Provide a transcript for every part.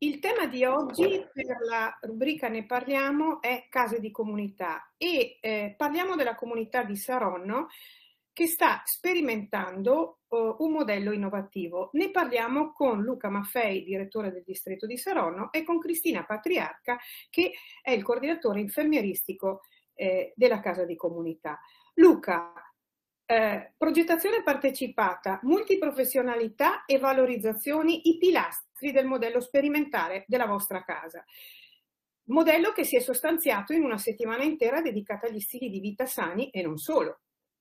Il tema di oggi per la rubrica Ne parliamo è case di comunità e parliamo della comunità di Saronno che sta sperimentando un modello innovativo. Ne parliamo con Luca Maffei, direttore del distretto di Saronno, e con Cristina Patriarca, che è il coordinatore infermieristico della casa di comunità. Luca, progettazione partecipata, multiprofessionalità e valorizzazioni, i pilastri del modello sperimentale della vostra casa. Modello che si è sostanziato in una settimana intera dedicata agli stili di vita sani e non solo.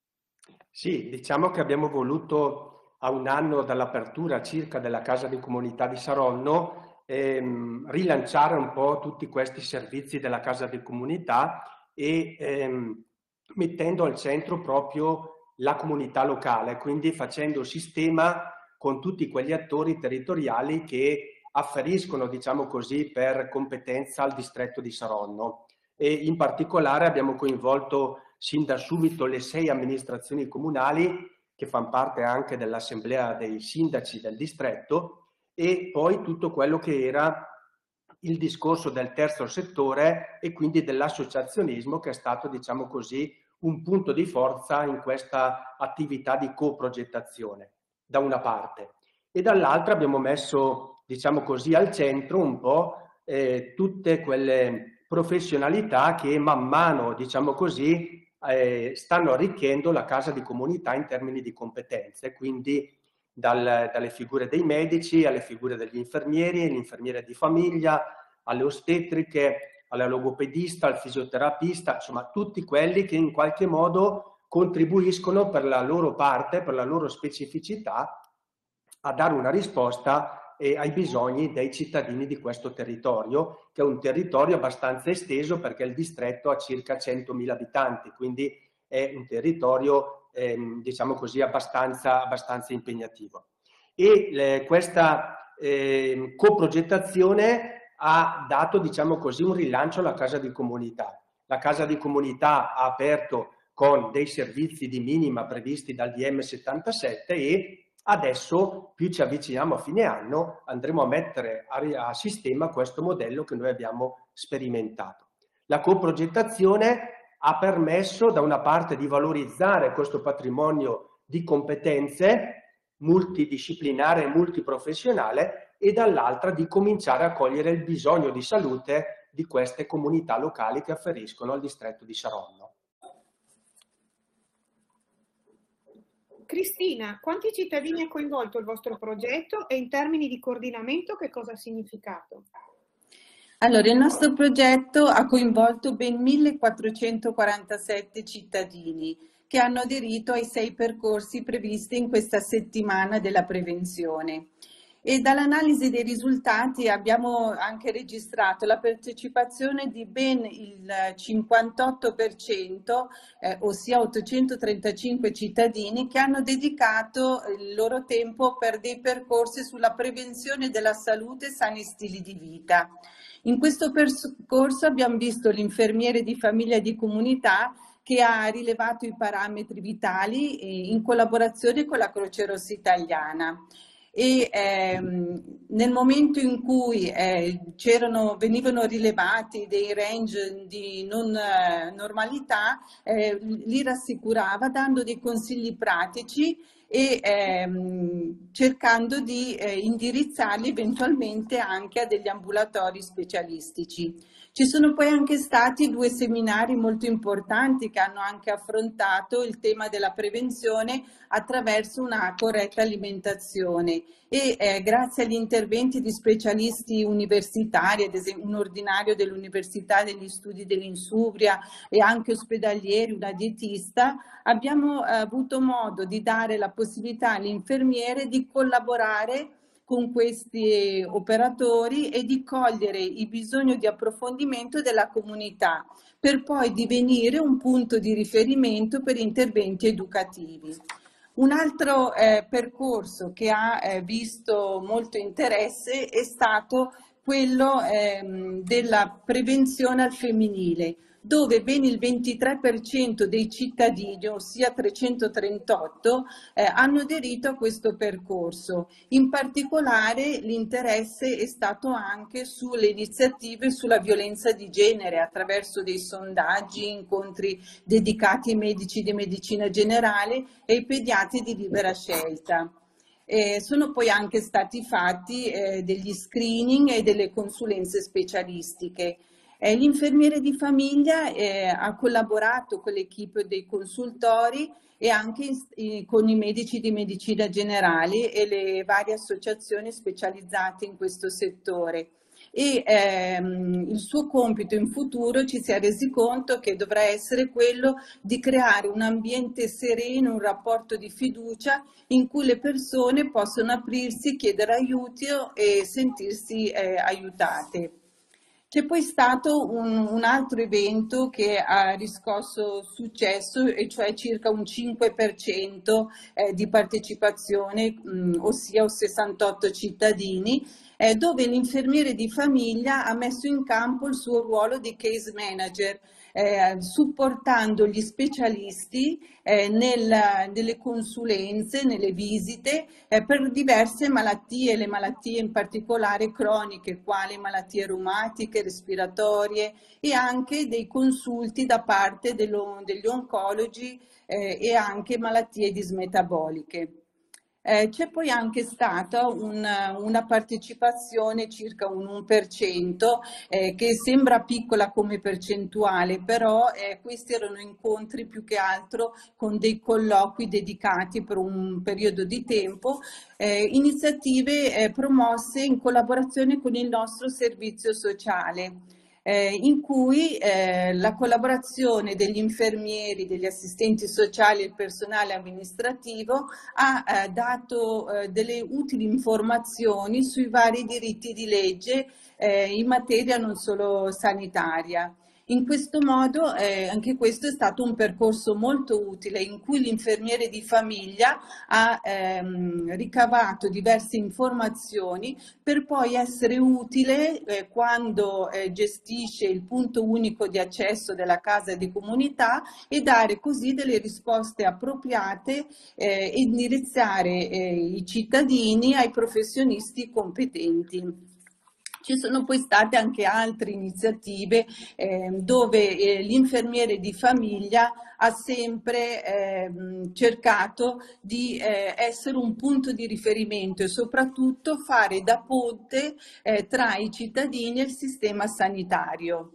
Sì, diciamo che abbiamo voluto, a un anno dall'apertura circa della casa di comunità di Saronno, rilanciare un po' tutti questi servizi della casa di comunità e mettendo al centro proprio la comunità locale, quindi facendo sistema con tutti quegli attori territoriali che afferiscono, diciamo così, per competenza al distretto di Saronno. E in particolare abbiamo coinvolto sin da subito le 6 amministrazioni comunali che fanno parte anche dell'assemblea dei sindaci del distretto e poi tutto quello che era il discorso del terzo settore e quindi dell'associazionismo, che è stato, diciamo così, un punto di forza in questa attività di coprogettazione, da una parte. E dall'altra abbiamo messo, diciamo così, al centro un po' tutte quelle professionalità che man mano, diciamo così, stanno arricchendo la casa di comunità in termini di competenze, quindi dalle figure dei medici alle figure degli infermieri, l'infermiere di famiglia, alle ostetriche, alla logopedista, al fisioterapista, insomma tutti quelli che in qualche modo contribuiscono per la loro parte, per la loro specificità, a dare una risposta ai bisogni dei cittadini di questo territorio, che è un territorio abbastanza esteso perché il distretto ha circa 100.000 abitanti, quindi è un territorio, diciamo così, abbastanza impegnativo. E questa coprogettazione ha dato, diciamo così, un rilancio alla casa di comunità. La casa di comunità ha aperto con dei servizi di minima previsti dal DM77 e adesso, più ci avviciniamo a fine anno, andremo a mettere a sistema questo modello che noi abbiamo sperimentato. La coprogettazione ha permesso da una parte di valorizzare questo patrimonio di competenze multidisciplinare e multiprofessionale e dall'altra di cominciare a cogliere il bisogno di salute di queste comunità locali che afferiscono al distretto di Saronno. Cristina, quanti cittadini ha coinvolto il vostro progetto e in termini di coordinamento che cosa ha significato? Allora, il nostro progetto ha coinvolto ben 1447 cittadini che hanno aderito ai 6 percorsi previsti in questa settimana della prevenzione. E dall'analisi dei risultati abbiamo anche registrato la partecipazione di ben il 58%, ossia 835 cittadini che hanno dedicato il loro tempo per dei percorsi sulla prevenzione della salute e sani stili di vita. In questo percorso abbiamo visto l'infermiere di famiglia e di comunità che ha rilevato i parametri vitali in collaborazione con la Croce Rossa Italiana. E nel momento in cui venivano rilevati dei range di non normalità, li rassicurava dando dei consigli pratici e cercando di indirizzarli eventualmente anche a degli ambulatori specialistici. Ci sono poi anche stati 2 seminari molto importanti che hanno anche affrontato il tema della prevenzione attraverso una corretta alimentazione e grazie agli interventi di specialisti universitari, ad esempio un ordinario dell'Università degli Studi dell'Insubria e anche ospedalieri, una dietista, abbiamo avuto modo di dare la possibilità all'infermiere di collaborare con questi operatori e di cogliere il bisogno di approfondimento della comunità per poi divenire un punto di riferimento per interventi educativi. Un altro percorso che ha visto molto interesse è stato quello della prevenzione al femminile, dove ben il 23% dei cittadini, ossia 338, hanno aderito a questo percorso. In particolare l'interesse è stato anche sulle iniziative sulla violenza di genere attraverso dei sondaggi, incontri dedicati ai medici di medicina generale e ai pediatri di libera scelta. Sono poi anche stati fatti degli screening e delle consulenze specialistiche. L'infermiere di famiglia ha collaborato con l'equipe dei consultori e anche con i medici di medicina generale e le varie associazioni specializzate in questo settore. E il suo compito in futuro ci si è resi conto che dovrà essere quello di creare un ambiente sereno, un rapporto di fiducia in cui le persone possono aprirsi, chiedere aiuto e sentirsi aiutate. C'è poi stato un altro evento che ha riscosso successo, e cioè circa un 5% di partecipazione, ossia 68 cittadini, dove l'infermiere di famiglia ha messo in campo il suo ruolo di case manager, supportando gli specialisti nelle consulenze, nelle visite per diverse malattie, le malattie in particolare croniche, quali malattie reumatiche, respiratorie, e anche dei consulti da parte degli oncologi e anche malattie dismetaboliche. C'è poi anche stata una partecipazione, circa un 1%, che sembra piccola come percentuale, però questi erano incontri più che altro con dei colloqui dedicati per un periodo di tempo, iniziative promosse in collaborazione con il nostro servizio sociale. In cui la collaborazione degli infermieri, degli assistenti sociali e il personale amministrativo ha dato delle utili informazioni sui vari diritti di legge in materia non solo sanitaria. In questo modo anche questo è stato un percorso molto utile in cui l'infermiere di famiglia ha ricavato diverse informazioni per poi essere utile quando gestisce il punto unico di accesso della casa di comunità e dare così delle risposte appropriate e indirizzare i cittadini ai professionisti competenti. Ci sono poi state anche altre iniziative dove l'infermiere di famiglia ha sempre cercato di essere un punto di riferimento e soprattutto fare da ponte tra i cittadini e il sistema sanitario.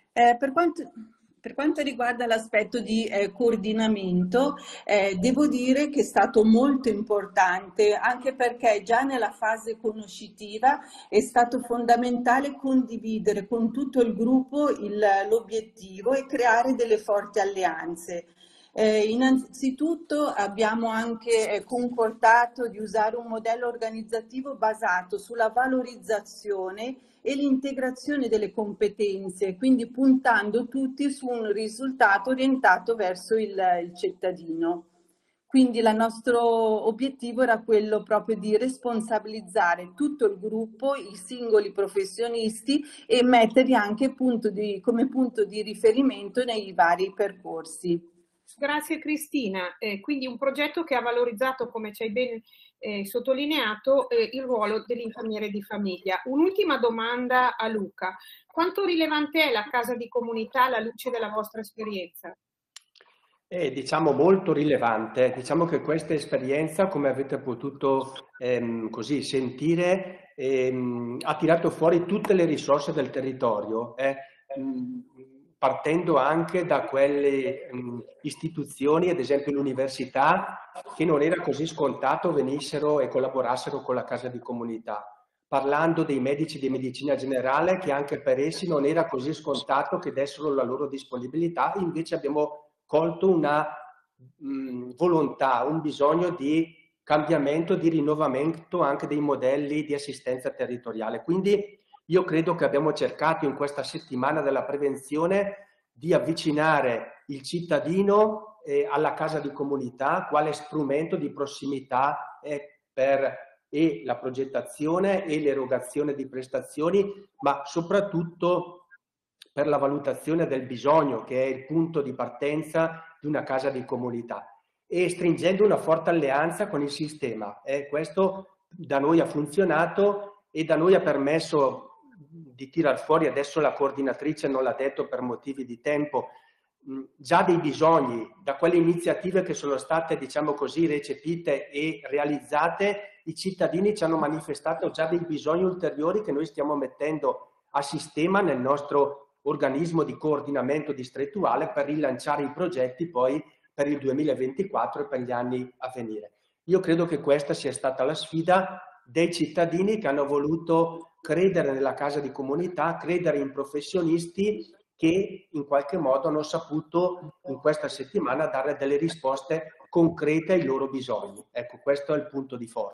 Per quanto riguarda l'aspetto di coordinamento, devo dire che è stato molto importante, anche perché già nella fase conoscitiva è stato fondamentale condividere con tutto il gruppo l'obiettivo e creare delle forti alleanze. Innanzitutto abbiamo anche concordato di usare un modello organizzativo basato sulla valorizzazione e l'integrazione delle competenze, quindi puntando tutti su un risultato orientato verso il cittadino. Quindi il nostro obiettivo era quello proprio di responsabilizzare tutto il gruppo, i singoli professionisti e metterli anche come punto di riferimento nei vari percorsi. Grazie Cristina, quindi un progetto che ha valorizzato, come ci hai ben sottolineato, il ruolo dell'infermiere di famiglia. Un'ultima domanda a Luca: quanto rilevante è la casa di comunità alla luce della vostra esperienza? Diciamo molto rilevante. Diciamo che questa esperienza, come avete potuto così sentire, ha tirato fuori tutte le risorse del territorio, partendo anche da quelle istituzioni, ad esempio l'università, che non era così scontato venissero e collaborassero con la casa di comunità. Parlando dei medici di medicina generale, che anche per essi non era così scontato che dessero la loro disponibilità, invece abbiamo colto una volontà, un bisogno di cambiamento, di rinnovamento anche dei modelli di assistenza territoriale. Quindi io credo che abbiamo cercato in questa settimana della prevenzione di avvicinare il cittadino alla casa di comunità quale strumento di prossimità per la progettazione e l'erogazione di prestazioni, ma soprattutto per la valutazione del bisogno, che è il punto di partenza di una casa di comunità, e stringendo una forte alleanza con il sistema. Questo da noi ha funzionato e da noi ha permesso di tirar fuori, adesso la coordinatrice non l'ha detto per motivi di tempo, già dei bisogni, da quelle iniziative che sono state, diciamo così, recepite e realizzate, i cittadini ci hanno manifestato già dei bisogni ulteriori che noi stiamo mettendo a sistema nel nostro organismo di coordinamento distrettuale per rilanciare i progetti poi per il 2024 e per gli anni a venire. Io credo che questa sia stata la sfida dei cittadini che hanno voluto credere nella casa di comunità, credere in professionisti che in qualche modo hanno saputo in questa settimana dare delle risposte concrete ai loro bisogni. Ecco, questo è il punto di forza.